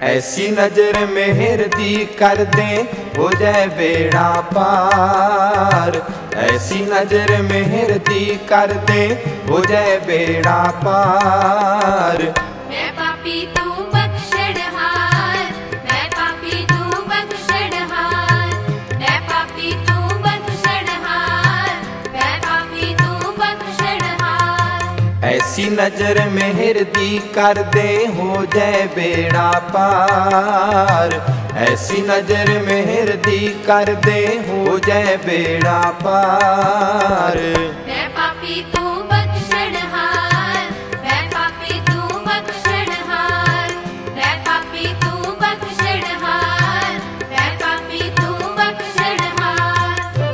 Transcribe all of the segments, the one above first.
ऐसी नजर मेहर दी कर दे हो जाए बेड़ा पार। ऐसी नजर मेहर दी कर दे हो जाए बेड़ा पार। मैं पापी तू बख्शड़हार, मैं पापी तू बख्शड़हार, मैं पापी तू बख्शड़हार, मैं पापी तू बख्शड़हार। ऐसी नजर मेहर दी कर दे हो जाए बेड़ा पार। ऐसी नजर मेहर दी कर दे हो जाए बेड़ा पार। मैं पापी तू बख्शड़हार, मैं पापी तू बख्शड़हार, मैं पापी तू बख्शड़हार, मैं पापी तू बख्शड़हार।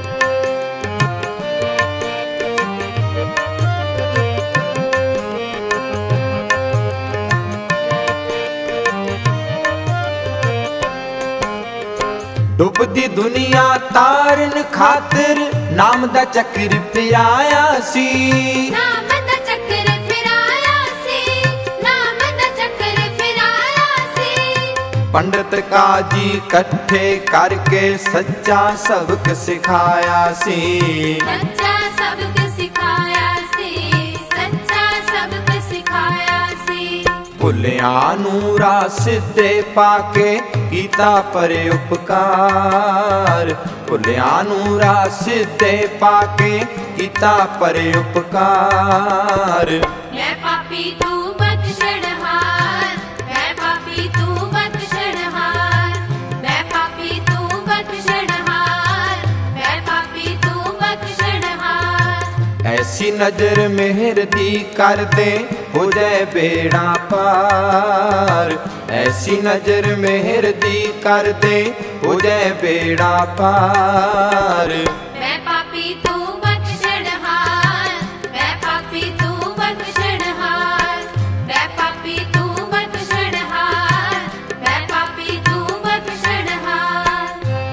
डुबदी दुनिया तारन खातिर नाम दा चक्र फिराया सी। नाम दा चक्र फिराया सी, नाम दा चक्र फिराया सी। पंडित काजी कट्ठे करके सच्चा सबक सिखाया सी। सच्चा सबक सिखाया सी, सच्चा सबक सिखाया सी। भुलियां नूं राह सिद्धे पाके कीता परे उपकार। भुलियां नूं राह सिद्धे पाके कीता परे उपकार। मैं पापी तू बख्शड़हार, मैं पापी तू बख्शड़हार, मैं पापी तू बख्शड़हार, मैं पापी तू बख्शड़हार। ऐसी नजर मेहर दी कर दे हो जाए बेड़ा पार। ऐसी नजर मेहर दी कर दे हो जाए बेड़ा पार। मैं पापी तू बख्शड़हार, मैं पापी तू बख्शड़हार, मैं पापी तू बख्शड़हार, मैं पापी तू बख्शड़हार।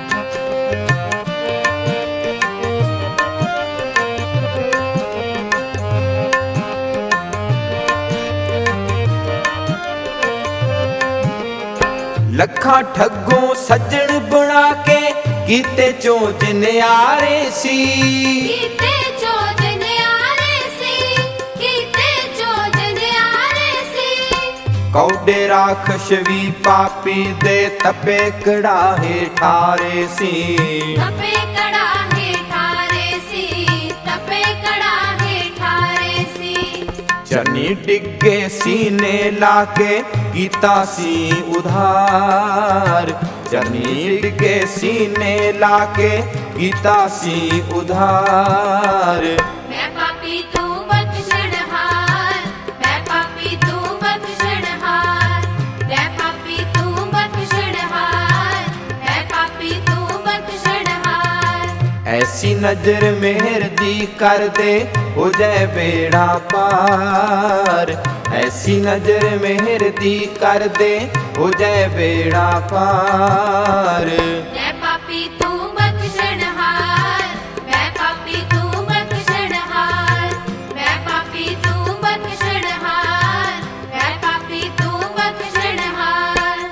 लखा ठगों सज्जन बना के कीते चोज न्यारे सी। कीते चोज न्यारे सी, कीते चोज न्यारे सी। कौडे राखश भी पापी दे तपे कड़ाहे ठारे सी। तपे कड़ाहे ठारे सी, तपे कड़ाहे ठारे सी। चनी डिगे सीने लाके कीता सी उधार। चनी डिगे सीने लाके कीता सी उधार। मैं पापी तू बख्शड़हार, मैं पापी तू बख्शड़हार, मैं पापी तू बख्शड़हार, मैं पापी तू बख्शड़हार। ऐसी नजर मेहर दी कर दे हो जाए बेड़ा पार। ऐसी नजर मेहर दी कर दे हो जाए बेड़ा पार। मैं पापी तू बख्शड़हार, मैं पापी तू बख्शड़हार, मैं पापी तू बख्शड़हार, मैं पापी तू बख्शड़हार।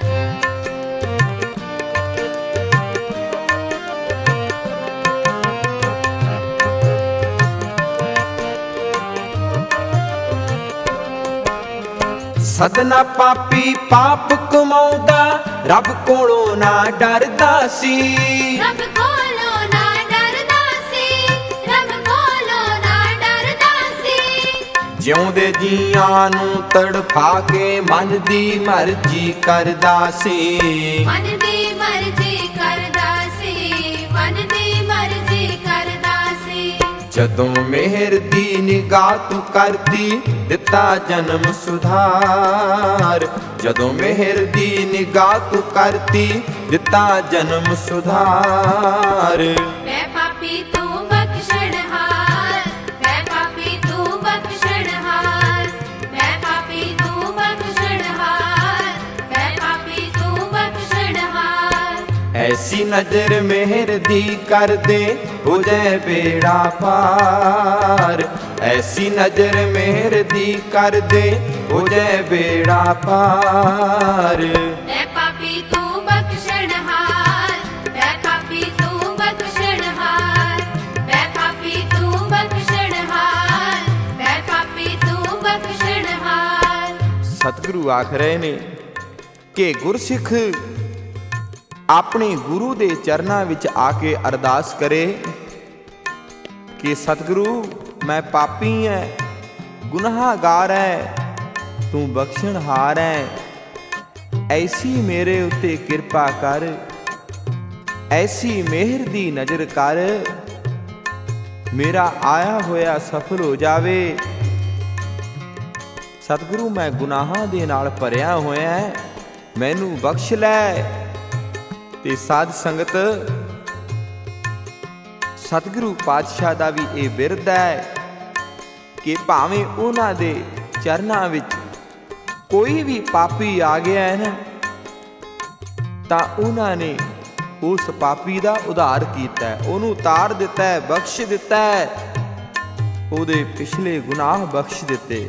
सदना पापी पाप कमाउंदा रब कोलों ना डरदा सी। रब कोलों ना डरदा सी, रब कोलों ना डरदा सी। जिउंदे जीआं नूं तड़फा के मन दी मर्जी करदा सी। मन दी मर्जी करदा सी, मन दी मर्जी करदा सी। जदों मेहर दी निगाह तू करदी दिता जन्म सुधार। जदों मेहर दी निगाह तू करदी दिता जन्म सुधार। मैं पापी तू बख्शड़हार, मैं पापी तू बख्शड़हार, मैं पापी तू बख्शड़हार, मैं पापी तू बख्शड़हार। ऐसी नजर मेहर दी कर दे हो जाए बेड़ा पार। ऐसी नजर मेहर दी कर दे हो जाए बेड़ा पार। मैं ਸਤਿਗੁਰੂ ਆਖ ਰਹੇ ਨੇ ਕਿ ਗੁਰਸਿੱਖ ਆਪਣੇ ਗੁਰੂ ਦੇ ਚਰਨਾਂ ਵਿੱਚ ਆ ਕੇ ਅਰਦਾਸ ਕਰੇ ਕਿ ਸਤਿਗੁਰੂ ਮੈਂ ਪਾਪੀ ਐ, ਗੁਨਾਹਗਾਰ ਐ, ਤੂੰ ਬਖਸ਼ਣਹਾਰ ਐ, ਐਸੀ ਮੇਰੇ ਉੱਤੇ ਕਿਰਪਾ ਕਰ, ਐਸੀ ਮਿਹਰ ਦੀ ਨਜ਼ਰ ਕਰ, ਮੇਰਾ ਆਇਆ ਹੋਇਆ ਸਫਲ ਹੋ ਜਾਵੇ। ਸਤਿਗੁਰੂ ਮੈਂ ਗੁਨਾਹਾਂ ਦੇ ਨਾਲ ਭਰਿਆ ਹੋਇਆ, ਮੈਨੂੰ ਬਖਸ਼ ਲੈ। ਤੇ ਸਾਧ ਸੰਗਤ ਸਤਿਗੁਰੂ ਪਾਤਸ਼ਾਹ ਦਾ ਵੀ ਇਹ ਬਿਰਧ ਹੈ ਕਿ ਭਾਵੇਂ ਉਹਨਾਂ ਦੇ ਚਰਨਾਂ ਵਿੱਚ ਕੋਈ ਵੀ ਪਾਪੀ ਆ ਗਿਆ ਹੈ ਨਾ, ਤਾਂ ਉਹਨਾਂ ਨੇ ਉਸ ਪਾਪੀ ਦਾ ਉਧਾਰ ਕੀਤਾ, ਉਹਨੂੰ ਉਤਾਰ ਦਿੱਤਾ, ਬਖਸ਼ ਦਿੱਤਾ, ਉਹਦੇ ਪਿਛਲੇ ਗੁਨਾਹ ਬਖਸ਼ ਦਿੱਤੇ।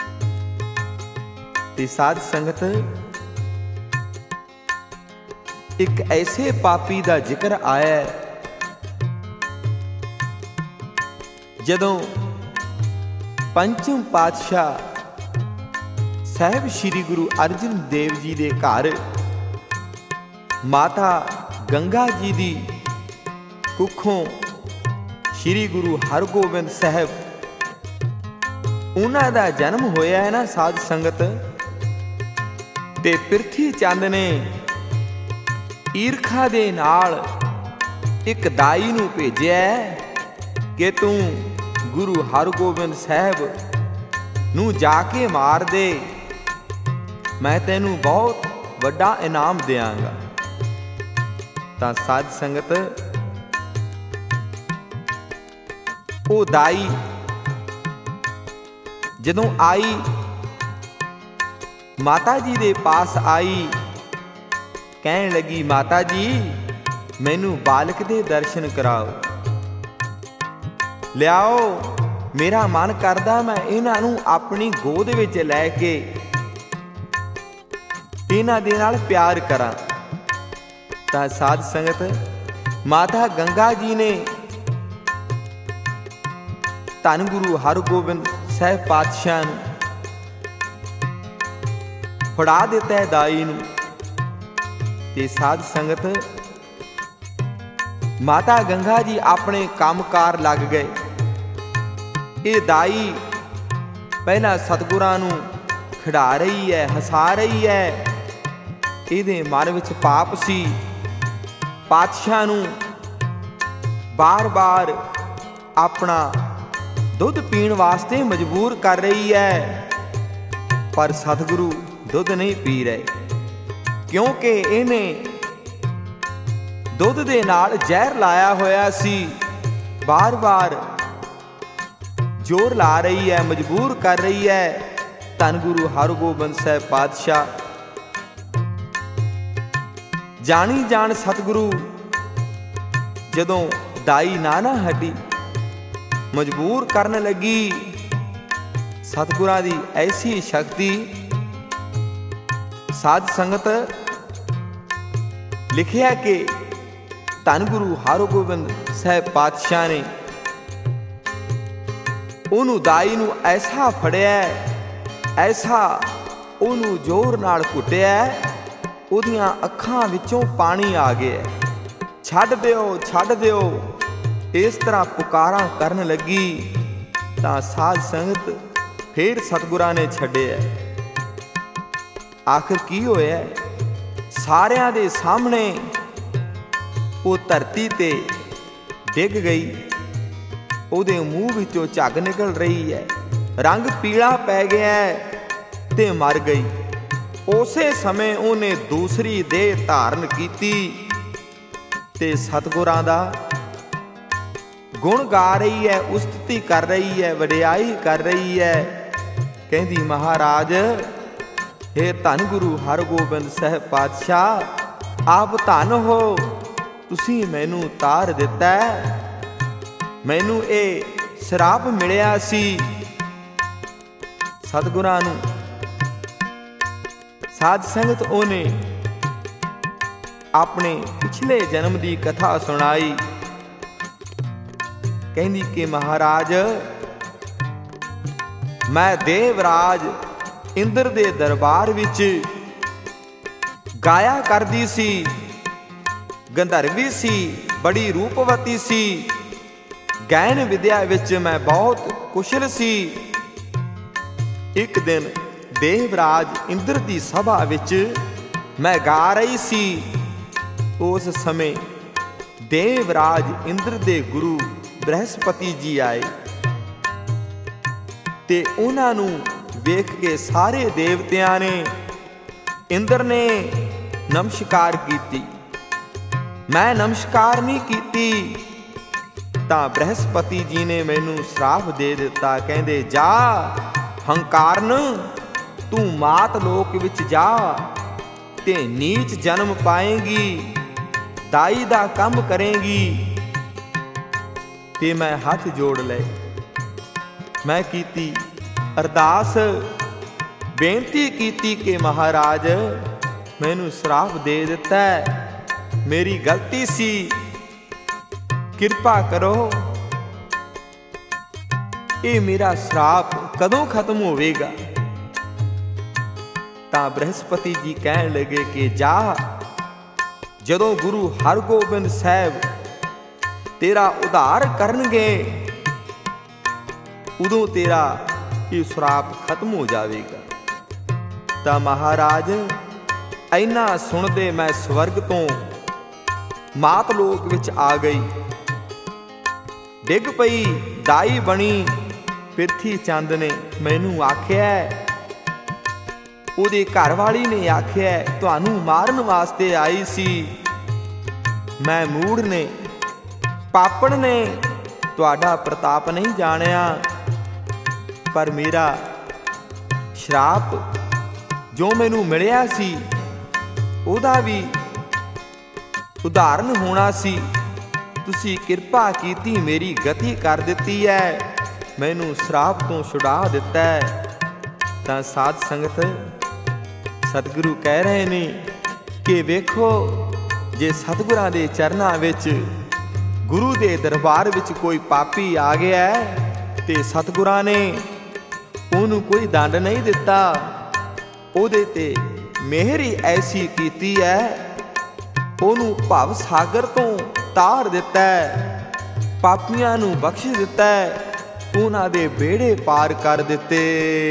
ਤੇ ਸਾਧ ਸੰਗਤ ਇੱਕ ਐਸੇ ਪਾਪੀ ਦਾ ਜ਼ਿਕਰ ਆਇਆ ਜਦੋਂ ਪੰਚਮ ਪਾਤਸ਼ਾਹ ਸਾਹਿਬ ਸ੍ਰੀ ਗੁਰੂ ਅਰਜਨ ਦੇਵ ਜੀ ਦੇ ਘਰ ਮਾਤਾ ਗੰਗਾ ਜੀ ਦੀ ਕੁੱਖੋਂ ਸ੍ਰੀ ਗੁਰੂ ਹਰਗੋਬਿੰਦ ਸਾਹਿਬ ਉਹਨਾਂ ਦਾ ਜਨਮ ਹੋਇਆ ਹੈ ਨਾ ਸਾਧ ਸੰਗਤ। ਤੇ ਪ੍ਰਿਥੀ ਚੰਦ ਨੇ ਈਰਖਾ ਦੇ ਨਾਲ ਇੱਕ ਦਾਈ ਨੂੰ ਭੇਜਿਆ ਕਿ ਤੂੰ ਗੁਰੂ ਹਰਗੋਬਿੰਦ ਸਾਹਿਬ ਨੂੰ ਜਾ ਕੇ ਮਾਰ ਦੇ, ਮੈਂ ਤੈਨੂੰ ਬਹੁਤ ਵੱਡਾ ਇਨਾਮ ਦਿਆਂਗਾ। ਤਾਂ ਸਾਧ ਸੰਗਤ ਉਹ ਦਾਈ ਜਦੋਂ ਆਈ, ਮਾਤਾ ਜੀ ਦੇ ਪਾਸ ਆਈ, ਕਹਿਣ ਲੱਗੀ ਮਾਤਾ ਜੀ ਮੈਨੂੰ ਬਾਲਕ ਦੇ ਦਰਸ਼ਨ ਕਰਾਓ, ਲਿਆਓ, ਮੇਰਾ ਮਨ ਕਰਦਾ ਮੈਂ ਇਹਨਾਂ ਨੂੰ ਆਪਣੀ ਗੋਦ ਵਿੱਚ ਲੈ ਕੇ ਇਹਨਾਂ ਦੇ ਨਾਲ ਪਿਆਰ ਕਰਾਂ। ਤਾਂ ਸਾਧ ਸੰਗਤ ਮਾਤਾ ਗੰਗਾ ਜੀ ਨੇ ਧੰਨ ਗੁਰੂ ਹਰਗੋਬਿੰਦ ਸਾਹਿਬ ਪਾਤਸ਼ਾਹ ਨੂੰ ਫੜਾ ਦਿੱਤਾ ਦਾਈ ਨੂੰ। ਤੇ ਸਾਧ ਸੰਗਤ ਮਾਤਾ ਗੰਗਾ ਜੀ ਆਪਣੇ ਕੰਮਕਾਰ ਲੱਗ ਗਏ। ਇਹ ਦਾਈ ਪਹਿਲਾਂ ਸਤਿਗੁਰਾਂ ਨੂੰ ਖਿਡਾ ਰਹੀ ਹੈ, ਹਸਾ ਰਹੀ ਹੈ। ਇਹਦੇ ਮਨ ਵਿੱਚ ਪਾਪ ਸੀ, ਪਾਤਸ਼ਾਹ ਨੂੰ ਬਾਰ-ਬਾਰ ਆਪਣਾ ਦੁੱਧ ਪੀਣ ਵਾਸਤੇ ਮਜਬੂਰ ਕਰ ਰਹੀ ਹੈ, ਪਰ ਸਤਿਗੁਰੂ ਦੁੱਧ ਨਹੀਂ ਪੀ ਰਹੇ ਕਿਉਂਕਿ ਇਹਨੇ ਦੁੱਧ ਦੇ ਨਾਲ ਜ਼ਹਿਰ ਲਾਇਆ ਹੋਇਆ ਸੀ। ਬਾਰ-ਬਾਰ ਜ਼ੋਰ ਲਾ ਰਹੀ ਹੈ, ਮਜਬੂਰ ਕਰ ਰਹੀ ਹੈ। ਧੰਨ ਗੁਰੂ ਹਰਗੋਬਿੰਦ ਸਾਹਿਬ ਪਾਤਸ਼ਾਹ ਜਾਣੀ ਜਾਣ ਸਤਿਗੁਰੂ ਜਦੋਂ ਦਾਈ ਨਾ ਹਟੀ, ਮਜਬੂਰ ਕਰਨ ਲੱਗੀ। ਸਤਿਗੁਰਾਂ ਦੀ ਐਸੀ ਸ਼ਕਤੀ ਸਾਧ ਸੰਗਤ ਲਿਖਿਆ ਕਿ ਧੰਨ ਗੁਰੂ ਹਰਗੋਬਿੰਦ ਸਾਹਿਬ ਪਾਤਸ਼ਾਹ ਨੇ ਉਹਨੂੰ ਦਾਈ ਨੂੰ ਐਸਾ ਫੜਿਆ, ਐਸਾ ਉਹਨੂੰ ਜ਼ੋਰ ਨਾਲ ਘੁੱਟਿਆ, ਉਹਦੀਆਂ ਅੱਖਾਂ ਵਿੱਚੋਂ ਪਾਣੀ ਆ ਗਿਆ। ਛੱਡ ਦਿਓ, ਛੱਡ ਦਿਓ, ਇਸ ਤਰ੍ਹਾਂ ਪੁਕਾਰਾਂ ਕਰਨ ਲੱਗੀ। ਤਾਂ ਸਾਧ ਸੰਗਤ ਫੇਰ ਸਤਿਗੁਰਾਂ ਨੇ ਛੱਡਿਆ। ਆਖਿਰ ਕੀ ਹੋਇਆ? ਸਾਰਿਆਂ ਦੇ ਸਾਹਮਣੇ ਉਹ ਧਰਤੀ ਤੇ ਡਿੱਗ ਗਈ। ਉਹਦੇ ਮੂੰਹ ਵਿੱਚੋਂ ਝੱਗ ਨਿਕਲ ਰਹੀ ਹੈ, ਰੰਗ ਪੀਲਾ ਪੈ ਗਿਆ ਤੇ ਮਰ ਗਈ। ਉਸੇ ਸਮੇਂ ਉਹਨੇ ਦੂਸਰੀ ਦੇਹ ਧਾਰਨ ਕੀਤੀ ਤੇ ਸਤਿਗੁਰਾਂ ਦਾ ਗੁਣ ਗਾ ਰਹੀ ਹੈ, ਉਸਤਤੀ ਕਰ ਰਹੀ ਹੈ, ਵਡਿਆਈ ਕਰ ਰਹੀ ਹੈ। ਕਹਿੰਦੀ ਮਹਾਰਾਜ, ਹੇ ਧੰਨ ਗੁਰੂ ਹਰਗੋਬਿੰਦ ਸਾਹਿਬ ਪਾਤਸ਼ਾਹ, ਆਪ ਧੰਨ ਹੋ, ਤੁਸੀਂ ਮੈਨੂੰ ਉਤਾਰ ਦਿੱਤਾ। ਮੈਨੂੰ ਇਹ ਸ਼ਰਾਪ ਮਿਲਿਆ ਸੀ। ਸਤਿਗੁਰਾਂ ਨੂੰ ਸਾਧ ਸੰਗਤ ਉਹਨੇ ਆਪਣੇ ਪਿਛਲੇ ਜਨਮ ਦੀ ਕਥਾ ਸੁਣਾਈ। ਕਹਿੰਦੀ ਕਿ ਮਹਾਰਾਜ, ਮੈਂ ਦੇਵਰਾਜ ਇੰਦਰ ਦੇ ਦਰਬਾਰ ਵਿੱਚ ਗਾਇਆ ਕਰਦੀ ਸੀ। ਗੰਧਰਵੀ ਸੀ, ਬੜੀ ਰੂਪਵਤੀ ਸੀ। ਗਾਇਨ ਵਿਦਿਆ ਵਿੱਚ ਮੈਂ ਬਹੁਤ ਕੁਸ਼ਲ ਸੀ। ਇੱਕ ਦਿਨ ਦੇਵਰਾਜ ਇੰਦਰ ਦੀ ਸਭਾ ਵਿੱਚ ਮੈਂ ਗਾ ਰਹੀ ਸੀ। ਉਸ ਸਮੇਂ ਦੇਵਰਾਜ ਇੰਦਰ ਦੇ ਗੁਰੂ ਬ੍ਰਹਸਪਤੀ ਜੀ ਆਏ ਤੇ ਉਹਨਾਂ ਨੂੰ ਵੇਖ ਕੇ ਸਾਰੇ ਦੇਵਤਿਆਂ ਨੇ, ਇੰਦਰ ਨੇ ਨਮਸਕਾਰ ਕੀਤੀ। ਮੈਂ ਨਮਸਕਾਰ ਨਹੀਂ ਕੀਤੀ ਤਾਂ ਬ੍ਰਹਸਪਤੀ ਜੀ ਨੇ ਮੈਨੂੰ ਸ਼ਰਾਪ ਦੇ ਦਿੱਤਾ। ਕਹਿੰਦੇ, ਜਾ ਹੰਕਾਰਨ, ਤੂੰ ਮਾਤ ਲੋਕ ਵਿੱਚ ਜਾ ਤੇ ਨੀਚ ਜਨਮ ਪਾਏਂਗੀ, ਦਾਈ ਦਾ ਕੰਮ ਕਰੇਂਗੀ। ਤੇ ਮੈਂ ਹੱਥ ਜੋੜ ਲਏ। ਮੈਂ ਕੀਤੀ ਅਰਦਾਸ, ਬੇਨਤੀ ਕੀਤੀ ਕਿ ਮਹਾਰਾਜ ਮੈਨੂੰ ਸ਼ਰਾਪ ਦੇ ਦਿੱਤਾ, ਮੇਰੀ ਗਲਤੀ ਸੀ, ਕਿਰਪਾ ਕਰੋ। ਇਹ ਮੇਰਾ ਸ਼ਰਾਪ ਕਦੋਂ ਖਤਮ ਹੋਵੇਗਾ? ਤਾਂ ਬ੍ਰਹਸਪਤੀ ਜੀ ਕਹਿਣ ਲੱਗੇ ਕਿ ਜਾ, ਜਦੋਂ ਗੁਰੂ ਹਰਗੋਬਿੰਦ ਸਾਹਿਬ ਤੇਰਾ ਉਧਾਰ ਕਰਨਗੇ ਉਦੋਂ ਤੇਰਾ ਇਹ ਸ਼ਰਾਪ ਖਤਮ ਹੋ ਜਾਵੇਗਾ। ਤਾਂ ਮਹਾਰਾਜ ਇੰਨਾ ਸੁਣਦੇ ਮੈਂ ਸਵਰਗ ਤੋਂ ਮਾਤ ਲੋਕ ਵਿੱਚ ਆ ਗਈ, ਡਿੱਗ ਪਈ, ਦਾਈ ਬਣੀ। ਪ੍ਰਿਥੀ ਚੰਦ ਨੇ ਮੈਨੂੰ ਆਖਿਆ, ਉਹਦੇ ਘਰ ਵਾਲੀ ਨੇ ਆਖਿਆ, ਤੁਹਾਨੂੰ ਮਾਰਨ ਵਾਸਤੇ ਆਈ ਸੀ। ਮੈਂ ਮੂੜ ਨੇ, ਪਾਪਣ ਨੇ ਤੁਹਾਡਾ ਪ੍ਰਤਾਪ ਨਹੀਂ ਜਾਣਿਆ, ਪਰ ਮੇਰਾ ਸ਼ਰਾਪ ਜੋ ਮੈਨੂੰ ਮਿਲਿਆ ਸੀ ਉਹਦਾ ਵੀ ਉਦਾਹਰਨ ਹੋਣਾ ਸੀ। ਤੁਸੀਂ ਕਿਰਪਾ ਕੀਤੀ, ਮੇਰੀ ਗਤੀ ਕਰ ਦਿੱਤੀ ਹੈ, ਮੈਨੂੰ ਸ਼ਰਾਪ ਤੋਂ ਛੁਡਾ ਦਿੱਤਾ ਹੈ। ਤਾਂ ਸਾਧ ਸੰਗਤ, ਸਤਿਗੁਰੂ ਕਹਿ ਰਹੇ ਨੇ ਕਿ ਵੇਖੋ, ਜੇ ਸਤਿਗੁਰਾਂ ਦੇ ਚਰਨਾਂ ਵਿੱਚ, ਗੁਰੂ ਦੇ ਦਰਬਾਰ ਵਿੱਚ ਕੋਈ ਪਾਪੀ ਆ ਗਿਆ ਤੇ ਸਤਿਗੁਰਾਂ ਨੇ ਉਹਨੂੰ ਕੋਈ ਦੰਡ ਨਹੀਂ ਦਿੱਤਾ, ਉਹਦੇ ਤੇ ਮਿਹਰ ਹੀ ਐਸੀ ਕੀਤੀ ਹੈ, ਉਹਨੂੰ ਭਵ ਸਾਗਰ ਤੋਂ ਤਾਰ ਦਿੱਤਾ ਹੈ, ਪਾਪੀਆਂ ਨੂੰ ਬਖਸ਼ ਦਿੱਤਾ ਹੈ, ਉਹਨਾਂ ਦੇ ਬੇੜੇ ਪਾਰ ਕਰ ਦਿੱਤੇ।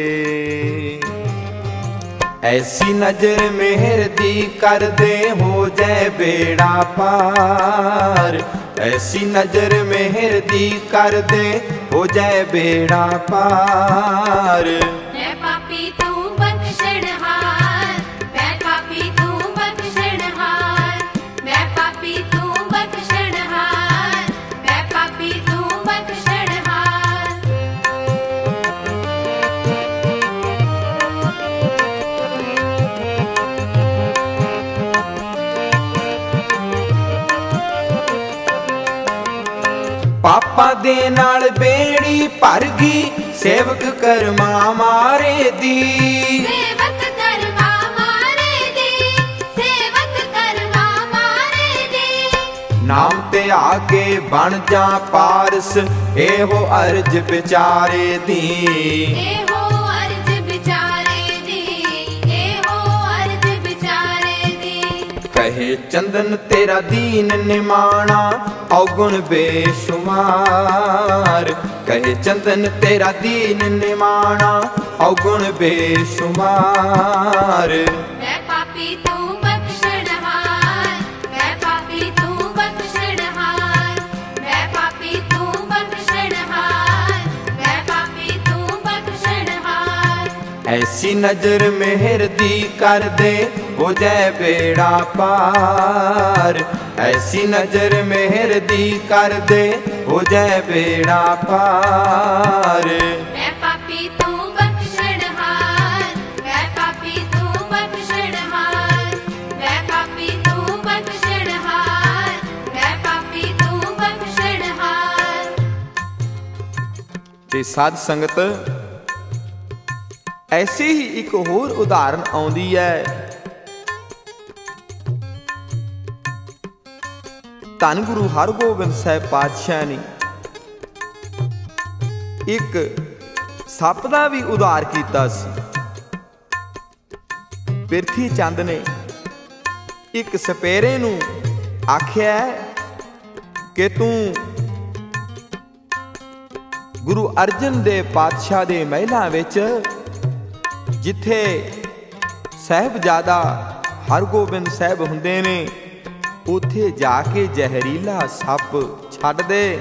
ऐसी नजर मेहर दी कर दे हो जाए बेड़ा पार। ऐसी नजर मेहर दी कर दे हो जाए बेड़ा पार। मैं पापी तू बख्शणहार, मैं पापी तू बख्शणहार, मैं पापी तू बख्शणहार, मैं पापी तू बख्शणहार। पापा दे नाल बेड़ी भर गई, सेवक कर्मा मारे दी। सेवक कर्मा मारे दी, सेवक कर्मा मारे दी। नाम ते आके बन जा पारस, एहो अर्ज बिचारे दी। एहो अर्ज बिचारे दी, एहो अर्ज बिचारे दी। कहे चंदन तेरा दीन निमाना, अवगुण बेशुमार। कहे चंदन तेरा दीन निमाना, अवगुण बेशुमार। मैं पापी तू बख्शणहार, मैं पापी तू बख्शणहार, मैं पापी तू बख्शणहार, मैं पापी तू बख्शणहार। ऐसी नजर मेहर दी कर दे हो जाए बेड़ा पार। ऐसी नजर मेहर दी कर दे हो जाए बेड़ा पार। मैं पापी तू बख्शणहार, मैं पापी तू बख्शणहार, मैं पापी तू बख्शणहार, मैं पापी तू बख्शणहार। ਤੇ ਸਾਧ ਸੰਗਤ, ਐਸੀ ਹੀ ਇੱਕ ਹੋਰ ਉਦਾਹਰਨ ਆਉਂਦੀ ਹੈ। ਧੰਨ ਗੁਰੂ ਹਰਗੋਬਿੰਦ ਸਾਹਿਬ ਪਾਤਸ਼ਾਹ ਨੇ ਇੱਕ ਸੱਪ ਦਾ ਵੀ ਉਦਾਰ ਕੀਤਾ ਸੀ। ਪ੍ਰਿਥੀ ਚੰਦ ਨੇ ਇੱਕ ਸਪੇਰੇ ਨੂੰ ਆਖਿਆ ਕਿ ਤੂੰ ਗੁਰੂ ਅਰਜਨ ਦੇਵ ਪਾਤਸ਼ਾਹ ਦੇ ਮਹਿਲਾਂ ਵਿੱਚ ਜਿੱਥੇ ਸਾਹਿਬਜ਼ਾਦਾ ਹਰਗੋਬਿੰਦ ਸਾਹਿਬ ਹੁੰਦੇ ਨੇ ਉੱਥੇ ਜਾ ਕੇ ਜ਼ਹਿਰੀਲਾ ਸੱਪ ਛੱਡ ਦੇ,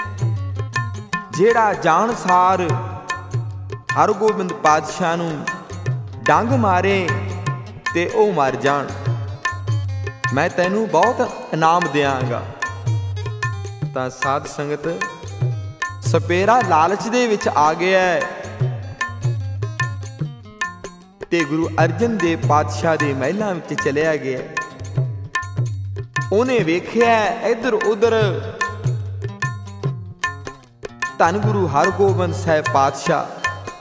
ਜਿਹੜਾ ਜਾਣਸਾਰ ਹਰਗੋਬਿੰਦ ਪਾਤਸ਼ਾਹ ਨੂੰ ਡੰਗ ਮਾਰੇ ਤੇ ਉਹ ਮਰ ਜਾਣ, ਮੈਂ ਤੈਨੂੰ ਬਹੁਤ ਇਨਾਮ ਦਿਆਂਗਾ। ਤਾਂ ਸਾਧ ਸੰਗਤ ਸਪੇਰਾ ਲਾਲਚ ਦੇ ਵਿੱਚ ਆ ਗਿਆ ਤੇ ਗੁਰੂ ਅਰਜਨ ਦੇਵ ਪਾਤਸ਼ਾਹ ਦੇ ਮਹਿਲਾਂ ਵਿੱਚ ਚਲਿਆ ਗਿਆ। ਉਹਨੇ ਵੇਖਿਆ ਇੱਧਰ ਉੱਧਰ ਧੰਨ ਗੁਰੂ ਹਰਗੋਬਿੰਦ ਸਾਹਿਬ ਪਾਤਸ਼ਾਹ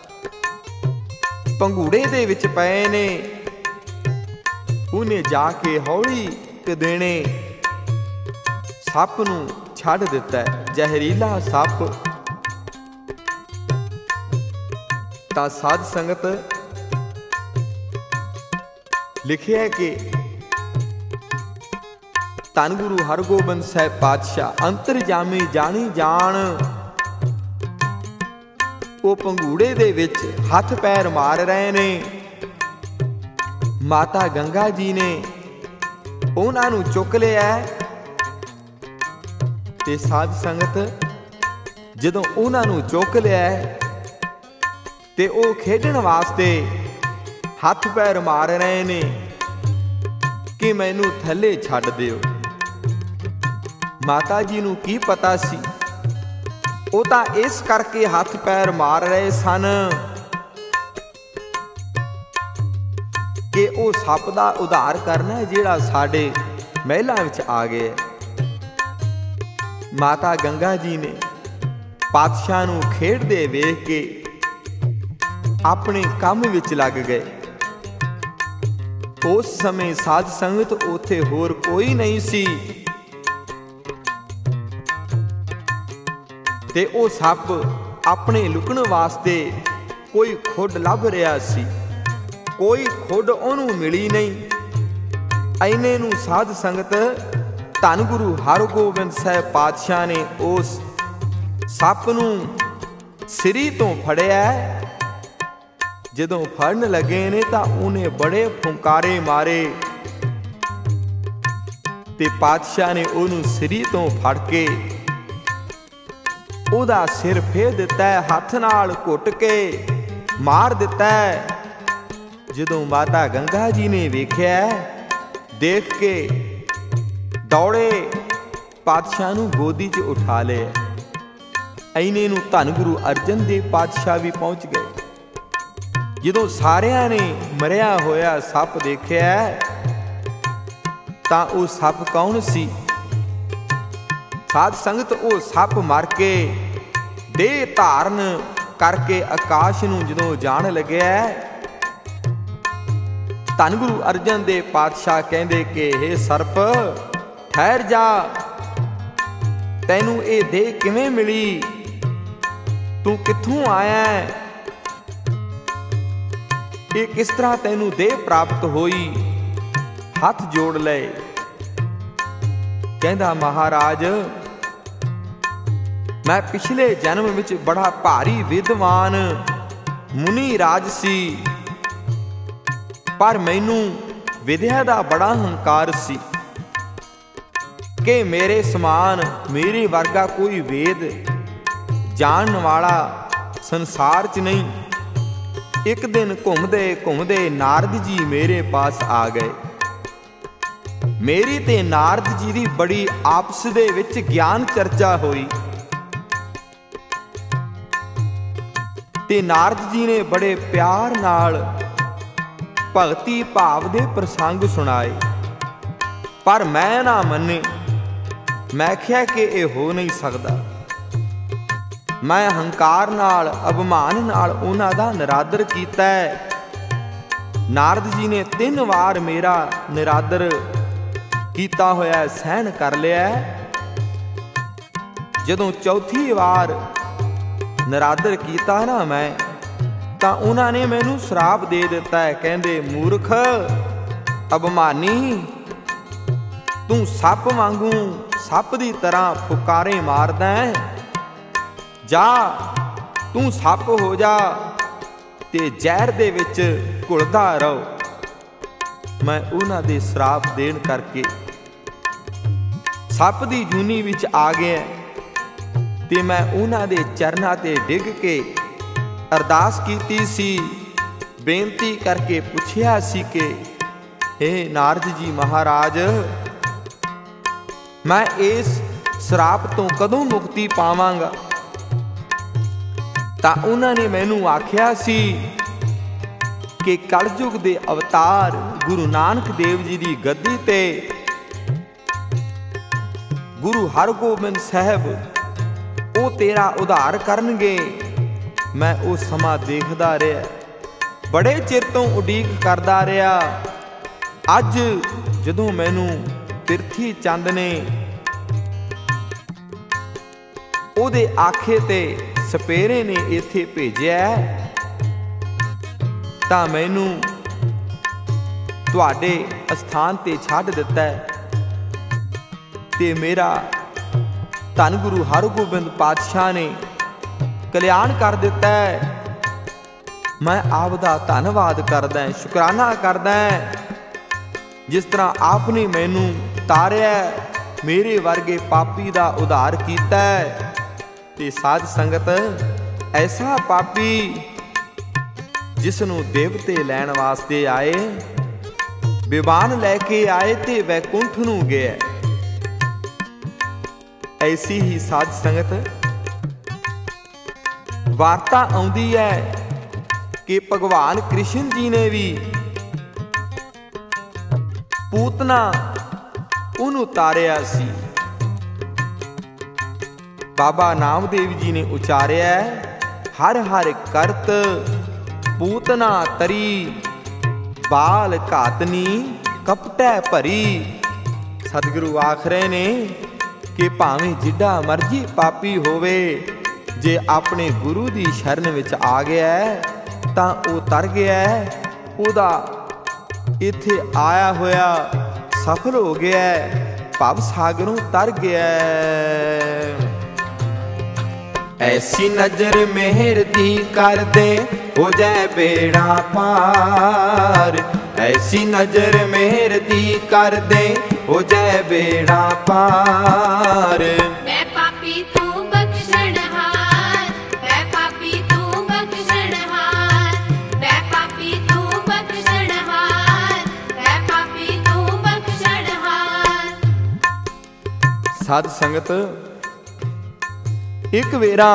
ਪੰਘੂੜੇ ਦੇ ਵਿੱਚ ਪਏ ਨੇ। ਉਹਨੇ ਜਾ ਕੇ ਹੌਲੀ ਕਦੇਣੇ ਸੱਪ ਨੂੰ ਛੱਡ ਦਿੱਤਾ, ਜ਼ਹਿਰੀਲਾ ਸੱਪ। ਤਾਂ ਸਾਧ ਸੰਗਤ ਲਿਖਿਆ ਕਿ ਧੰਨ ਗੁਰੂ ਹਰਗੋਬਿੰਦ ਸਾਹਿਬ ਪਾਤਸ਼ਾਹ ਅੰਤਰਜਾਮੀ ਜਾਣੀ ਜਾਣ ਉਹ ਪੰਘੂੜੇ ਦੇ ਵਿੱਚ ਹੱਥ ਪੈਰ ਮਾਰ ਰਹੇ ਨੇ। ਮਾਤਾ ਗੰਗਾ ਜੀ ਨੇ ਉਹਨਾਂ ਨੂੰ ਚੁੱਕ ਲਿਆ ਤੇ ਸਾਧ ਸੰਗਤ ਜਦੋਂ ਉਹਨਾਂ ਨੂੰ ਚੁੱਕ ਲਿਆ ਤੇ ਉਹ ਖੇਡਣ ਵਾਸਤੇ ਹੱਥ ਪੈਰ ਮਾਰ ਰਹੇ ਨੇ ਕਿ ਮੈਨੂੰ ਥੱਲੇ ਛੱਡ ਦਿਓ। ਮਾਤਾ ਜੀ ਨੂੰ ਕੀ ਪਤਾ ਸੀ, ਉਹ ਤਾਂ ਇਸ ਕਰਕੇ ਹੱਥ ਪੈਰ ਮਾਰ ਰਹੇ ਸਨ ਕਿ ਉਹ ਸੱਪ ਦਾ ਉਧਾਰ ਕਰਨਾ ਜਿਹੜਾ ਸਾਡੇ ਮਹਿਲਾਂ ਵਿੱਚ ਆ ਗਿਆ। ਮਾਤਾ ਗੰਗਾ ਜੀ ਨੇ ਪਾਤਸ਼ਾਹ ਨੂੰ ਖੇਡਦੇ ਵੇਖ ਕੇ ਆਪਣੇ ਕੰਮ ਵਿੱਚ ਲੱਗ ਗਏ। ਉਸ ਸਮੇਂ ਸਾਧ ਸੰਗਤ ਉੱਥੇ ਹੋਰ ਕੋਈ ਨਹੀਂ ਸੀ ਤੇ ਉਹ ਸੱਪ ਆਪਣੇ ਲੁਕਣ ਵਾਸਤੇ ਕੋਈ ਖੁੱਡ ਲੱਭ ਰਿਹਾ ਸੀ, ਕੋਈ ਖੁੱਡ ਉਹਨੂੰ ਮਿਲੀ ਨਹੀਂ। ਐਨੇ ਨੂੰ ਸਾਧ ਸੰਗਤ ਧੰਨ ਗੁਰੂ ਹਰਗੋਬਿੰਦ ਸਾਹਿਬ ਪਾਤਸ਼ਾਹ ਨੇ ਉਸ ਸੱਪ ਨੂੰ ਸਿਰੀ ਤੋਂ ਫੜਿਆ। ਜਦੋਂ ਫੜਨ ਲੱਗੇ ਨੇ ਤਾਂ ਉਹਨੇ ਬੜੇ ਫੁੰਕਾਰੇ ਮਾਰੇ ਤੇ ਪਾਤਸ਼ਾਹ ਨੇ ਉਹਨੂੰ ਸਿਰੀ ਤੋਂ ਫੜ ਕੇ ਉਹਦਾ ਸਿਰ ਫੇਰ ਦਿੱਤਾ, ਹੱਥ ਨਾਲ ਘੁੱਟ ਕੇ ਮਾਰ ਦਿੱਤਾ। ਜਦੋਂ ਮਾਤਾ ਗੰਗਾ ਜੀ ਨੇ ਵੇਖਿਆ, ਦੇਖ ਕੇ ਦੌੜੇ ਪਾਤਸ਼ਾਹ ਨੂੰ ਗੋਦੀ 'ਚ ਉਠਾ ਲਿਆ। ਐਨੇ ਨੂੰ ਧੰਨ ਗੁਰੂ ਅਰਜਨ ਦੇਵ ਪਾਤਸ਼ਾਹ ਵੀ ਪਹੁੰਚ ਗਏ। ਜਦੋਂ ਸਾਰਿਆਂ ਨੇ ਮਰਿਆ ਹੋਇਆ ਸੱਪ ਦੇਖਿਆ ਤਾਂ ਉਹ ਸੱਪ ਕੌਣ ਸੀ? ਸਾਧ ਸੰਗਤ ਉਹ ਸੱਪ ਮਰ ਕੇ ਦੇਹ ਧਾਰਨ ਕਰਕੇ ਆਕਾਸ਼ ਨੂੰ ਜਦੋਂ ਜਾਣ ਲੱਗਿਆ, ਧੰਨ ਗੁਰੂ ਅਰਜਨ ਦੇਵ ਪਾਤਸ਼ਾਹ ਕਹਿੰਦੇ ਕਿ ਹੇ ਸਰਪ ਠਹਿਰ ਜਾ, ਤੈਨੂੰ ਇਹ ਦੇਹ ਕਿਵੇਂ ਮਿਲੀ? ਤੂੰ ਕਿੱਥੋਂ ਆਇਆ? ਇਹ ਕਿਸ ਤਰ੍ਹਾਂ ਤੈਨੂੰ ਦੇਹ ਪ੍ਰਾਪਤ ਹੋਈ? ਹੱਥ ਜੋੜ ਲਏ। ਕਹਿੰਦਾ ਮਹਾਰਾਜ, ਮੈਂ ਪਿਛਲੇ ਜਨਮ ਵਿੱਚ ਬੜਾ ਭਾਰੀ ਵਿਦਵਾਨ ਮੁਨੀ ਰਾਜ ਸੀ, ਪਰ ਮੈਨੂੰ ਵਿਦਿਆ ਦਾ ਬੜਾ ਹੰਕਾਰ ਸੀ ਕਿ ਮੇਰੇ ਸਮਾਨ, ਮੇਰੇ ਵਰਗਾ ਕੋਈ ਵੇਦ ਜਾਣਨ ਵਾਲਾ ਸੰਸਾਰ 'ਚ ਨਹੀਂ। ਇੱਕ ਦਿਨ ਘੁੰਮਦੇ ਘੁੰਮਦੇ ਨਾਰਦ ਜੀ ਮੇਰੇ ਪਾਸ ਆ ਗਏ। ਮੇਰੀ ਤੇ ਨਾਰਦ ਜੀ ਦੀ ਬੜੀ ਆਪਸ ਦੇ ਵਿੱਚ ਗਿਆਨ ਚਰਚਾ ਹੋਈ ਤੇ ਨਾਰਦ ਜੀ ਨੇ ਬੜੇ ਪਿਆਰ ਨਾਲ ਭਗਤੀ ਭਾਵ ਦੇ ਪ੍ਰਸੰਗ ਸੁਣਾਏ, ਪਰ ਮੈਂ ਨਾ ਮੰਨੇ। ਮੈਂ ਕਿਹਾ ਕਿ ਇਹ ਹੋ ਨਹੀਂ ਸਕਦਾ। ਮੈਂ ਹੰਕਾਰ ਨਾਲ, ਅਭਿਮਾਨ ਨਾਲ ਉਹਨਾਂ ਦਾ ਨਿਰਾਦਰ ਕੀਤਾ। ਨਾਰਦ ਜੀ ਨੇ 3 ਵਾਰ ਮੇਰਾ ਨਿਰਾਦਰ ਕੀਤਾ ਹੋਇਆ ਸਹਿਣ ਕਰ ਲਿਆ। ਜਦੋਂ ਚੌਥੀ ਵਾਰ ਨਿਰਾਦਰ ਕੀਤਾ ਨਾ ਮੈਂ, ਤਾਂ ਉਹਨਾਂ ਨੇ ਮੈਨੂੰ ਸ਼ਰਾਪ ਦੇ ਦਿੱਤਾ ਹੈ। ਕਹਿੰਦੇ ਮੂਰਖ ਅਭਿਮਾਨੀ, ਤੂੰ ਸੱਪ ਵਾਂਗੂ ਸੱਪ ਦੀ ਤਰ੍ਹਾਂ ਫੁਕਾਰੇ ਮਾਰਦਾ ਹੈ। ਜਾ ਤੂੰ ਸੱਪ ਹੋ ਜਾ ਤੇ ਜ਼ਹਿਰ ਦੇ ਵਿੱਚ ਘੁਲਦਾ ਰਹੋ। ਮੈਂ ਉਹਨਾਂ ਦੇ ਸ਼ਰਾਪ ਦੇਣ ਕਰਕੇ ਸੱਪ ਦੀ ਜੂਨੀ ਵਿੱਚ ਆ ਗਿਆ ਤੇ ਮੈਂ ਉਹਨਾਂ ਦੇ ਚਰਨਾਂ ਤੇ ਡਿੱਗ ਕੇ ਅਰਦਾਸ ਕੀਤੀ ਸੀ, ਬੇਨਤੀ ਕਰਕੇ ਪੁੱਛਿਆ ਸੀ ਕਿ हे ਨਾਰਦ ਜੀ ਮਹਾਰਾਜ, ਮੈਂ ਇਸ ਸ਼ਰਾਪ ਤੋਂ ਕਦੋਂ ਮੁਕਤੀ ਪਾਵਾਂਗਾ? ਤਾਂ ਉਹਨਾਂ ਨੇ ਮੈਨੂੰ ਆਖਿਆ ਸੀ ਕਿ ਕਲਯੁਗ ਦੇ ਅਵਤਾਰ ਗੁਰੂ ਨਾਨਕ ਦੇਵ ਜੀ ਦੀ ਗੱਦੀ ਤੇ ਗੁਰੂ ਹਰਗੋਬਿੰਦ ਸਾਹਿਬ ਉਹ ਤੇਰਾ ਉਧਾਰ ਕਰਨਗੇ। ਮੈਂ ਉਹ ਸਮਾਂ ਦੇਖਦਾ ਰਿਹਾ, ਬੜੇ ਚਿਰ ਤੋਂ ਉਡੀਕ ਕਰਦਾ ਰਿਹਾ। ਅੱਜ ਜਦੋਂ ਮੈਨੂੰ ਪਿਰਥੀ ਚੰਦ ਨੇ ਉਹਦੇ ਆਖੇ ਤੇ ਸਪੇਰੇ ਨੇ ਇੱਥੇ ਭੇਜਿਆ, ਤਾਂ ਮੈਨੂੰ ਤੁਹਾਡੇ ਅਸਥਾਨ ਤੇ ਛੱਡ ਦਿੱਤਾ ਤੇ ਮੇਰਾ ਧੰਨ ਗੁਰੂ ਹਰਗੋਬਿੰਦ ਪਾਤਸ਼ਾਹ ਨੇ ਕਲਿਆਣ ਕਰ ਦਿੱਤਾ। ਮੈਂ ਆਪ ਦਾ ਧੰਨਵਾਦ ਕਰਦਾ, ਸ਼ੁਕਰਾਨਾ ਕਰਦਾ, ਜਿਸ ਤਰ੍ਹਾਂ ਆਪ ਨੇ ਮੈਨੂੰ ਤਾਰਿਆ, ਮੇਰੇ ਵਰਗੇ ਪਾਪੀ ਦਾ ਉਧਾਰ ਕੀਤਾ। ਤੇ ਸਾਧ ਸੰਗਤ, ਐਸਾ ਪਾਪੀ ਜਿਸ ਨੂੰ ਦੇਵਤੇ ਲੈਣ ਵਾਸਤੇ ਆਏ, ਵਿਮਾਨ ਲੈ ਕੇ ਆਏ ਤੇ ਵੈਕੁੰਠ ਨੂੰ ਗਿਆ। ਐਸੀ ਹੀ ਸਾਧ ਸੰਗਤ ਵਾਰਤਾ ਆਉਂਦੀ ਹੈ ਕਿ ਭਗਵਾਨ ਕ੍ਰਿਸ਼ਨ ਜੀ ਨੇ ਵੀ ਪੂਤਨਾ ਉਹਨੂੰ ਤਾਰਿਆ ਸੀ। ਬਾਬਾ ਨਾਮਦੇਵ ਜੀ ਨੇ ਉਚਾਰਿਆ, ਹਰ ਹਰ ਕਰਤ ਪੂਤਨਾ ਤਰੀ, ਬਾਲ ਘਾਤਨੀ ਕਪਟੈ ਭਰੀ। ਸਤਿਗੁਰੂ ਆਖ ਰਹੇ ਨੇ ਕਿ ਭਾਵੇਂ ਜਿੱਡਾ ਮਰਜੀ ਪਾਪੀ ਹੋਵੇ, ਜੇ ਆਪਣੇ ਗੁਰੂ ਦੀ ਸ਼ਰਨ ਵਿੱਚ ਆ ਗਿਆ ਤਾਂ ਉਹ ਤਰ ਗਿਆ, ਉਹਦਾ ਇੱਥੇ ਆਇਆ ਹੋਇਆ ਸਫਲ ਹੋ ਗਿਆ, ਭਵ ਸਾਗਰੋਂ ਤਰ ਗਿਆ। ਐਸੀ ਨਜ਼ਰ ਮਿਹਰ ਦੀ ਕਰਦੇ ਹੋ ਜਾਏ ਬੇੜਾ ਪਾਰ। ਐਸੀ ਨਜ਼ਰ ਮਿਹਰ ਦੀ ਕਰਦੇ ਹੋ ਜਾਏ ਬੇੜਾ ਪਾਰ। ਮੈਂ ਪਾਪੀ ਤੂੰ ਬਖਸ਼ਣਹਾਰ, ਮੈਂ ਪਾਪੀ ਤੂੰ ਬਖਸ਼ਣਹਾਰ, ਮੈਂ ਪਾਪੀ ਤੂੰ ਬਖਸ਼ਣਹਾਰ, ਮੈਂ ਪਾਪੀ ਤੂੰ ਬਖਸ਼ਣਹਾਰ। ਸਾਧ ਸੰਗਤ, ਇੱਕ ਵੇਰਾ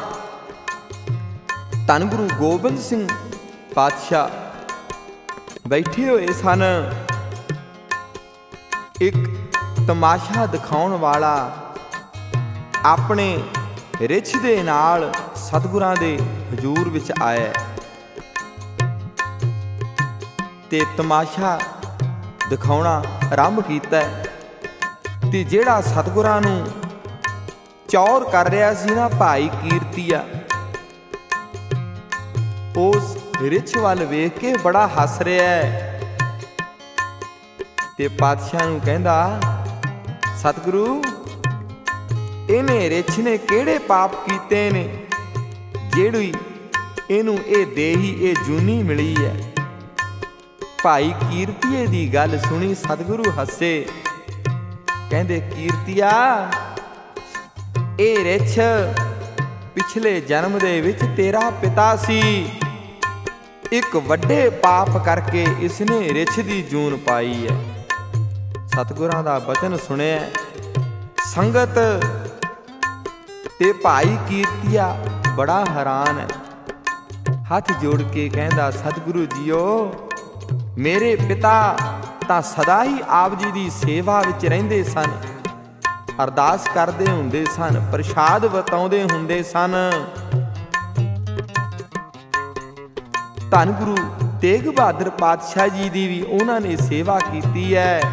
ਧੰਨ ਗੁਰੂ ਗੋਬਿੰਦ ਸਿੰਘ ਪਾਤਸ਼ਾਹ ਬੈਠੇ ਹੋਏ ਸਨ। ਇੱਕ ਤਮਾਸ਼ਾ ਦਿਖਾਉਣ ਵਾਲਾ ਆਪਣੇ ਰਿਛ ਦੇ ਨਾਲ ਸਤਿਗੁਰਾਂ ਦੇ ਹਜ਼ੂਰ ਵਿੱਚ ਆਇਆ ਤੇ ਤਮਾਸ਼ਾ ਦਿਖਾਉਣਾ ਆਰੰਭ ਕੀਤਾ। ਤੇ ਜਿਹੜਾ ਸਤਿਗੁਰਾਂ ਨੂੰ ਚੌਰ ਕਰ ਰਿਹਾ ਸੀ ਨਾ, ਭਾਈ ਕੀਰਤੀਆ, ਉਸ ਰਿਛ ਵੱਲ ਵੇਖ ਕੇ ਬੜਾ ਹੱਸ ਰਿਹਾ ਹੈ ਤੇ ਪਾਤਸ਼ਾਹ ਨੂੰ ਕਹਿੰਦਾ, ਸਤਿਗੁਰੂ, ਇਹਨੇ ਰਿਛ ਨੇ ਕਿਹੜੇ ਪਾਪ ਕੀਤੇ ਨੇ ਜਿਹੜੀ ਇਹਨੂੰ ਇਹ ਦੇਹੀ, ਇਹ ਜੂਨੀ ਮਿਲੀ ਹੈ। ਭਾਈ ਕੀਰਤੀਏ ਦੀ ਗੱਲ ਸੁਣੀ ਸਤਿਗੁਰੂ ਹੱਸੇ, ਕਹਿੰਦੇ, ਕੀਰਤੀਆ, ਇਹ ਰਿਛ ਪਿਛਲੇ ਜਨਮ ਦੇ ਵਿੱਚ ਤੇਰਾ ਪਿਤਾ ਸੀ। ਇੱਕ ਵੱਡੇ ਪਾਪ ਕਰਕੇ ਇਸਨੇ ਰਿਛ ਦੀ ਜੂਨ ਪਾਈ ਹੈ। ਸਤਿਗੁਰਾਂ ਦਾ ਬਚਨ ਸੁਣਿਆ ਸੰਗਤ ਤੇ ਭਾਈ ਕੀਰਤੀਆ ਬੜਾ ਹੈਰਾਨ ਹੈ। ਹੱਥ ਜੋੜ ਕੇ ਕਹਿੰਦਾ, ਸਤਿਗੁਰੂ ਜੀਓ, ਮੇਰੇ ਪਿਤਾ ਤਾਂ ਸਦਾ ਹੀ ਆਪ ਜੀ ਦੀ ਸੇਵਾ ਵਿੱਚ ਰਹਿੰਦੇ ਸਨ, ਅਰਦਾਸ ਕਰਦੇ ਹੁੰਦੇ ਸਨ, ਪ੍ਰਸ਼ਾਦ ਵਰਤਾਉਂਦੇ ਹੁੰਦੇ ਸਨ। ਧੰਨ ਗੁਰੂ ਤੇਗ ਬਹਾਦਰ ਪਾਤਸ਼ਾਹ ਜੀ ਦੀ ਵੀ ਉਹਨਾਂ ਨੇ ਸੇਵਾ ਕੀਤੀ ਹੈ।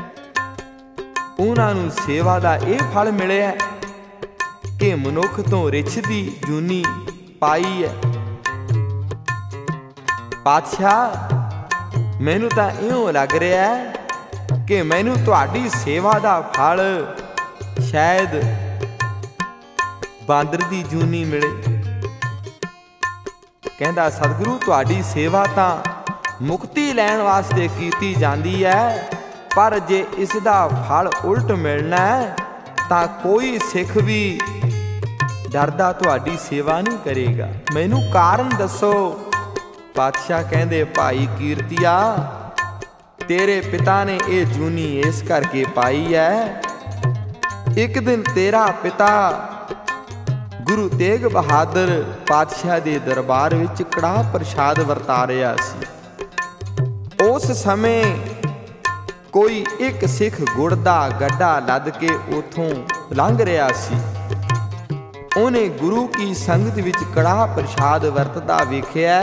ਉਹਨਾਂ ਨੂੰ ਸੇਵਾ ਦਾ ਇਹ ਫਲ ਮਿਲਿਆ ਕਿ ਮਨੁੱਖ ਤੋਂ ਰਿਛ ਦੀ ਜੂਨੀ ਪਾਈ ਹੈ। ਪਾਤਸ਼ਾਹ ਮੈਨੂੰ ਤਾਂ ਇਉਂ ਲੱਗ ਰਿਹਾ ਕਿ ਮੈਨੂੰ ਤੁਹਾਡੀ ਸੇਵਾ ਦਾ ਫਲ ਸ਼ਾਇਦ ਬਾਂਦਰ ਦੀ ਜੂਨੀ ਮਿਲੇ। ਕਹਿੰਦਾ ਸਤਿਗੁਰੂ ਤੁਹਾਡੀ ਸੇਵਾ ਤਾਂ ਮੁਕਤੀ ਲੈਣ ਵਾਸਤੇ ਕੀਤੀ ਜਾਂਦੀ ਹੈ, ਪਰ ਜੇ ਇਸ ਦਾ ਫਲ ਉਲਟ ਮਿਲਣਾ ਹੈ ਤਾਂ ਕੋਈ ਸਿੱਖ ਵੀ ਡਰਦਾ ਤੁਹਾਡੀ ਸੇਵਾ ਨਹੀਂ ਕਰੇਗਾ। ਮੈਨੂੰ ਕਾਰਨ ਦੱਸੋ। ਪਾਤਸ਼ਾਹ ਕਹਿੰਦੇ ਭਾਈ ਕੀਰਤੀਆ, ਤੇਰੇ ਪਿਤਾ ਨੇ ਇਹ ਜੂਨੀ ਇਸ ਕਰਕੇ ਪਾਈ ਹੈ। ਇੱਕ ਦਿਨ ਤੇਰਾ ਪਿਤਾ ਗੁਰੂ ਤੇਗ ਬਹਾਦਰ ਪਾਤਸ਼ਾਹ ਦੇ ਦਰਬਾਰ ਵਿੱਚ ਕੜਾਹ ਪ੍ਰਸ਼ਾਦ ਵਰਤਾ ਰਿਹਾ ਸੀ। ਉਸ ਸਮੇਂ ਕੋਈ ਇੱਕ ਸਿੱਖ ਗੁੜ ਦਾ ਗੱਡਾ ਲੱਦ ਕੇ ਉਥੋਂ ਲੰਘ ਰਿਹਾ ਸੀ। ਉਹਨੇ ਗੁਰੂ ਕੀ ਸੰਗਤ ਵਿੱਚ ਕੜਾਹ ਪ੍ਰਸ਼ਾਦ ਵਰਤਦਾ ਵੇਖਿਆ।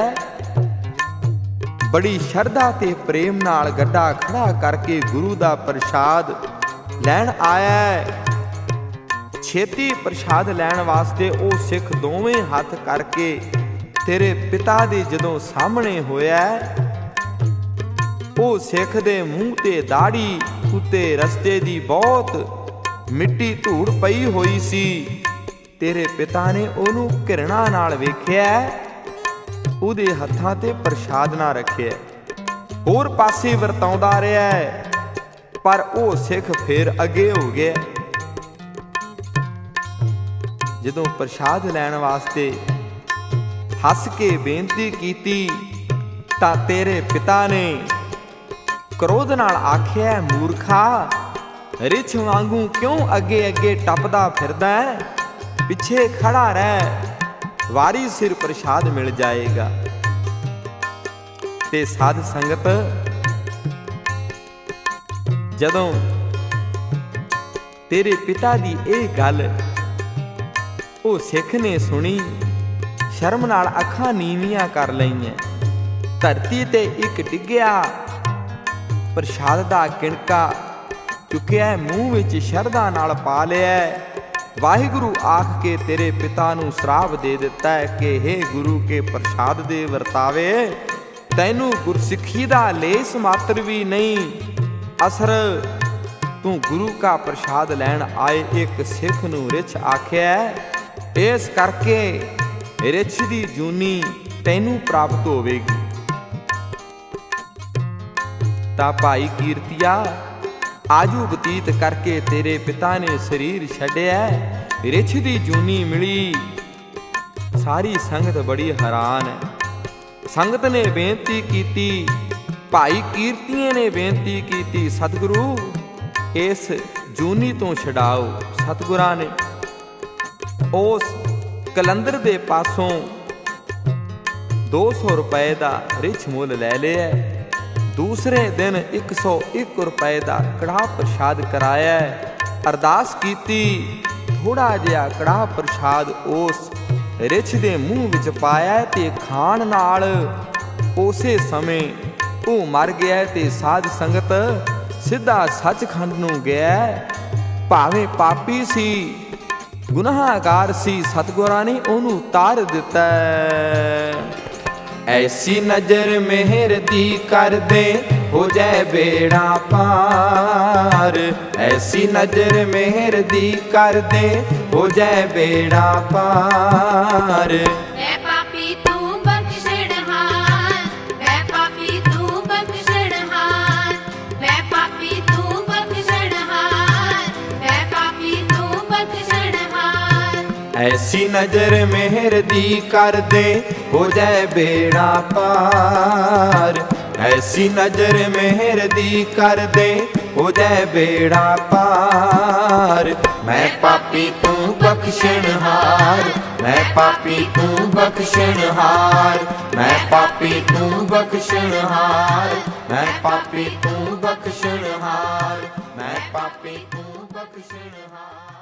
ਬੜੀ ਸ਼ਰਧਾ ਤੇ ਪ੍ਰੇਮ ਨਾਲ ਗੱਡਾ ਖੜਾ ਕਰਕੇ ਗੁਰੂ ਦਾ ਪ੍ਰਸ਼ਾਦ ਲੈਣ ਆਇਆ। ਛੇਤੀ ਪ੍ਰਸ਼ਾਦ ਲੈਣ ਵਾਸਤੇ ਉਹ ਸਿੱਖ ਦੋਵੇਂ ਹੱਥ ਕਰਕੇ ਤੇਰੇ ਪਿਤਾ ਦੇ ਜਦੋਂ ਸਾਹਮਣੇ ਹੋਇਆ, ਉਹ ਸਿੱਖ ਦੇ ਮੂੰਹ ਤੇ ਦਾੜੀ ਉੱਤੇ ਰਸਤੇ ਦੀ ਬਹੁਤ ਮਿੱਟੀ ਧੂੜ ਪਈ ਹੋਈ ਸੀ। ਤੇਰੇ ਪਿਤਾ ਨੇ ਉਹਨੂੰ ਘਿਰਣਾ ਨਾਲ ਵੇਖਿਆ, ਉਹਦੇ ਹੱਥਾਂ ਤੇ ਪ੍ਰਸ਼ਾਦ ਨਾ ਰੱਖਿਆ, ਹੋਰ ਪਾਸੇ ਵਰਤਾਉਂਦਾ ਰਿਹਾ, ਪਰ ਉਹ ਸਿੱਖ ਫੇਰ ਅੱਗੇ ਹੋ ਗਿਆ। ਜਦੋਂ ਪ੍ਰਸ਼ਾਦ ਲੈਣ ਵਾਸਤੇ ਹੱਸ ਕੇ ਬੇਨਤੀ ਕੀਤੀ ਤਾਂ ਤੇਰੇ ਪਿਤਾ ਨੇ ਕ੍ਰੋਧ ਨਾਲ ਆਖਿਆ, ਮੂਰਖਾ, ਰਿਛ ਵਾਂਗੂ ਕਿਉਂ ਅੱਗੇ ਅੱਗੇ ਟੱਪਦਾ ਫਿਰਦਾ ਹੈ? ਪਿੱਛੇ ਖੜਾ ਰਹਿ, ਵਾਰੀ ਸਿਰ ਪ੍ਰਸ਼ਾਦ ਮਿਲ ਜਾਏਗਾ। ਤੇ ਸਾਧ ਸੰਗਤ, ਜਦੋਂ ਤੇਰੇ ਪਿਤਾ ਦੀ ਇਹ ਗੱਲ ਉਹ ਸਿੱਖ ਨੇ ਸੁਣੀ, ਸ਼ਰਮ ਨਾਲ ਅੱਖਾਂ ਨੀਵੀਆਂ ਕਰ ਲਈਆਂ। ਧਰਤੀ ਤੇ ਇੱਕ ਡਿੱਗਿਆ ਪ੍ਰਸ਼ਾਦ ਦਾ ਕਿਣਕਾ ਚੁੱਕਿਆ, ਮੂੰਹ ਵਿੱਚ ਸ਼ਰਧਾ ਨਾਲ ਪਾ ਲਿਆ। ਵਾਹਿਗੁਰੂ ਆਖ ਕੇ ਤੇਰੇ ਪਿਤਾ ਨੂੰ ਸ਼ਰਾਪ ਦੇ ਦਿੱਤਾ ਹੈ ਕਿ ਹੇ ਗੁਰੂ ਕੇ ਪ੍ਰਸ਼ਾਦ ਦੇ ਵਰਤਾਵੇ, ਤੈਨੂੰ ਗੁਰਸਿੱਖੀ ਦਾ ਲੇਸ ਮਾਤਰ ਵੀ ਨਹੀਂ ਅਸਰ। ਤੂੰ ਗੁਰੂ ਕਾ ਪ੍ਰਸ਼ਾਦ ਲੈਣ ਆਏ ਇੱਕ ਸਿੱਖ ਨੂੰ ਰਿਛ ਆਖਿਆ, ਇਸ ਕਰਕੇ ਰਿਛ ਦੀ ਜੂਨੀ ਤੈਨੂੰ ਪ੍ਰਾਪਤ ਹੋਵੇਗੀ। ਤਾਂ ਭਾਈ ਕੀਰਤੀਆ, ਆਜੂ ਬਤੀਤ ਕਰਕੇ ਤੇਰੇ ਪਿਤਾ ਨੇ ਸਰੀਰ ਛੱਡਿਆ, ਰਿਛ ਦੀ ਜੂਨੀ ਮਿਲੀ। ਸਾਰੀ ਸੰਗਤ ਬੜੀ ਹੈਰਾਨ ਹੈ। ਸੰਗਤ ਨੇ ਬੇਨਤੀ ਕੀਤੀ, ਭਾਈ ਕੀਰਤੀਏ ਨੇ ਬੇਨਤੀ ਕੀਤੀ, ਸਤਿਗੁਰੂ ਇਸ ਜੂਨੀ ਤੋਂ ਛਡਾਓ। ਸਤਿਗੁਰਾਂ ਨੇ ਉਸ ਕਲੰਦਰ ਦੇ ਪਾਸੋਂ 200 ਰੁਪਏ ਦਾ ਰਿਛ ਮੁੱਲ ਲੈ ਲਿਆ। ਦੂਸਰੇ ਦਿਨ 101 ਰੁਪਏ ਦਾ ਕੜਾਹ ਪ੍ਰਸ਼ਾਦ ਕਰਾਇਆ। ਅਰਦਾਸ ਕੀਤੀ, ਥੋੜਾ ਜਿਹਾ ਕੜਾਹ ਪ੍ਰਸ਼ਾਦ ਉਸ ਰਿਛ ਦੇ ਮੂੰਹ ਵਿੱਚ ਪਾਇਆ ਤੇ ਖਾਣ ਨਾਲ ਉਸੇ ਸਮੇਂ ਉਹ ਮਰ ਗਿਆ। ਤੇ ਸਾਧ ਸੰਗਤ ਸਿੱਧਾ ਸੱਚਖੰਡ ਨੂੰ ਗਿਆ। ਭਾਵੇਂ ਪਾਪੀ ਸੀ, ਗੁਨਾਹਗਾਰ ਸੀ, ਸਤਿਗੁਰਾਂ ਨੇ ਉਹਨੂੰ ਉਤਾਰ ਦਿੱਤਾ। ऐसी नजर मेहर दी कर दे हो जाए बेड़ा पार। ऐसी नजर मेहर दी कर दे हो जाए बेड़ा पार। मैं पापी तू बख्शणहार, मैं पापी तू बख्शणहार, मैं पापी तू बख्शणहार, मैं पापी तू बख्शणहार। ऐसी नजर मेहर दी कर दे हो जाए बेड़ा पार। ऐसी नजर मेहर दी कर दे हो जाए बेड़ा पार। मैं पापी तू बख्शणहार, मैं पापी तू बख्शणहार, मैं पापी तू बख्शणहार, मैं पापी तू बख्शणहार, मैं पापी तू बख्शणहार।